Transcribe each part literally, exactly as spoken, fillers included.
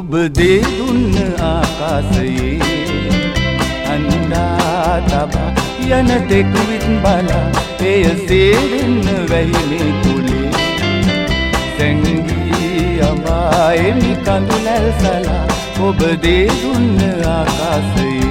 ඔබ දේ දුන්න ආකාශයේ අන්දා තබා යන තෙක් විත් බලා එය සේරෙන්න වැහි මේ කුලේ සැංගී අබායෙමි කඳුලැල් සලා ඔබ දේ දුන්න ආකාශයේ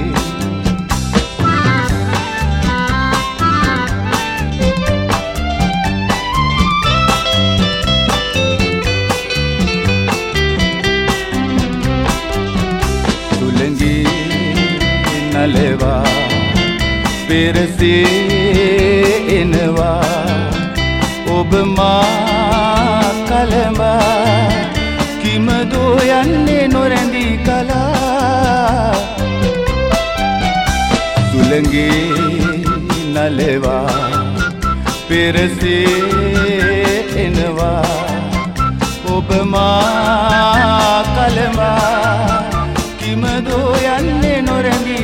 නලවා පෙරසේ එනවා ඔබ මා කලඹා කිමදෝ යන්නේ නොරැඳී කලා සුළඟේ නලවා පෙරසේ එනවා ඔබ මා කලඹා කිමදෝ යන්නේ නොරැඳී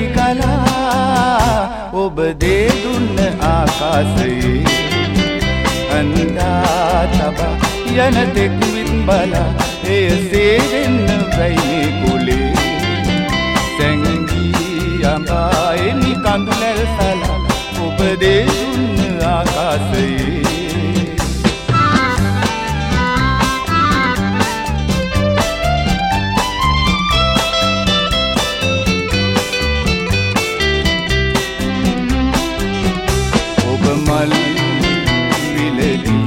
ඔබ දේ දුන්න ආකාශයේ අන්දා තබා යන තෙක් විත් බලා එය සේරෙන්න වැයි මේ කුලේ සැංගී අඹායෙමි කඳුලැල් සලා ඔබ දේ දුන්න ආකාශයේ මල් විලකි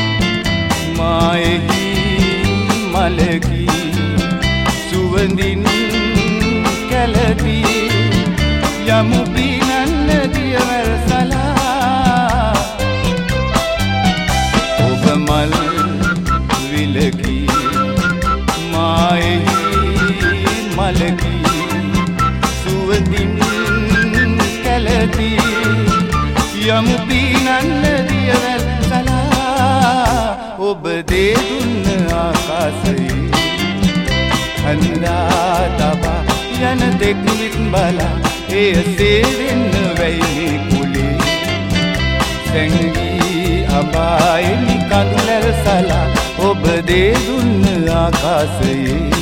මායෙහි මලකි සුවඳින් කැළදී යමු පිනන්න දියවැල් සලා ඔබ මල් විලකි මායෙහි මලකි සුවඳින් කැළදී යමු පිනන්න දියවැල් සලා ඔබ දේ දුන්න ආකාශයේ අන්දා තබා යන තෙක් විත් බලා එය සේරෙන්න වැයි මේ කුලේ සැංගී අබායෙමි කඳුලැල් සලා ඔබ දේ දුන්න ආකාශයේ